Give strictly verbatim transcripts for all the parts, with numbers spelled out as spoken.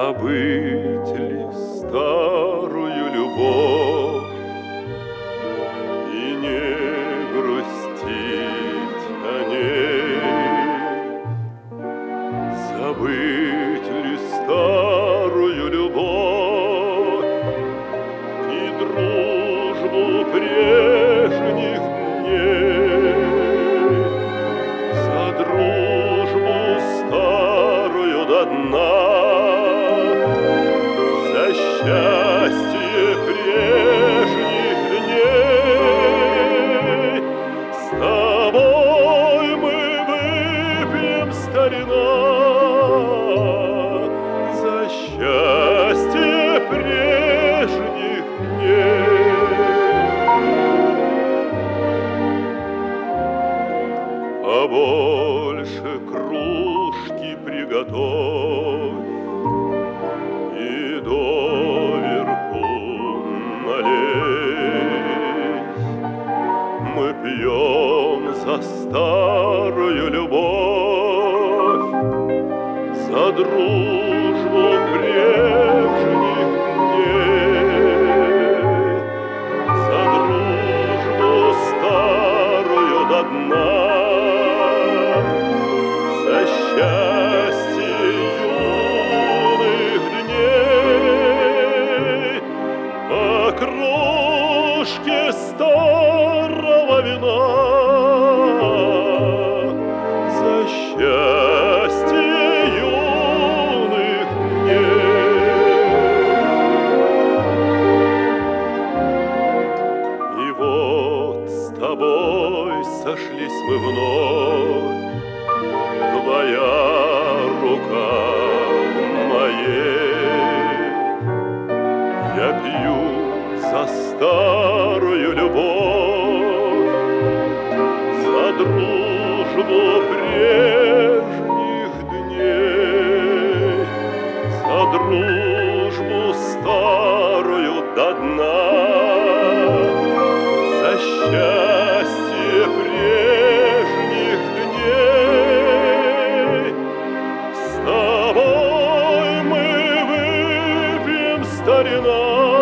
Забыть ли старую любовь и не грустить о ней? Забыть ли старую любовь и дружбу прежних дней? За дружбу старую до дна, счастье прежних дней. С тобой мы выпьем, старина, за счастье прежних дней. Побольше кружки приготовь и доверху налей. Мы пьем за старую любовь, за дружбу прежних дней, за дружбу старую до дна, за счастье юных дней. По кружке старого вина, за счастье юных дней. И вот с тобой сошлись мы вновь, твоя рука моей. Я пью за старую любовь, за дружбу прежних дней, за дружбу старую до дна, за счастье прежних дней. С тобой мы выпьем, старина,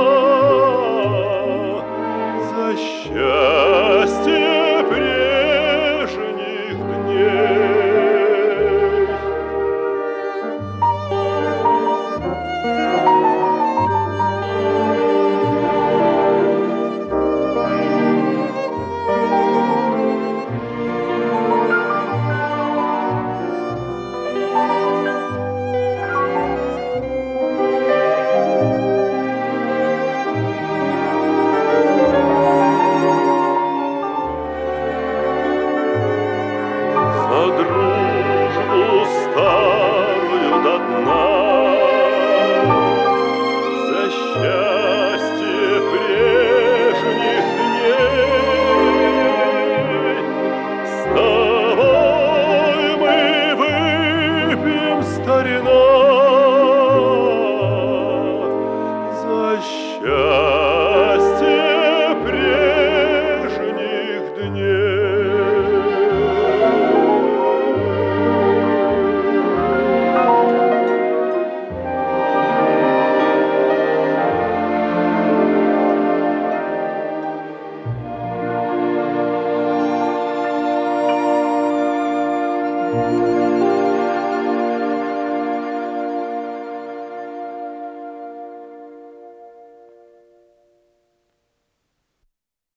счастье прежних дней. За дружбу старую до дна, за счастье прежних дней. С тобой мы выпьем, старина, за счастье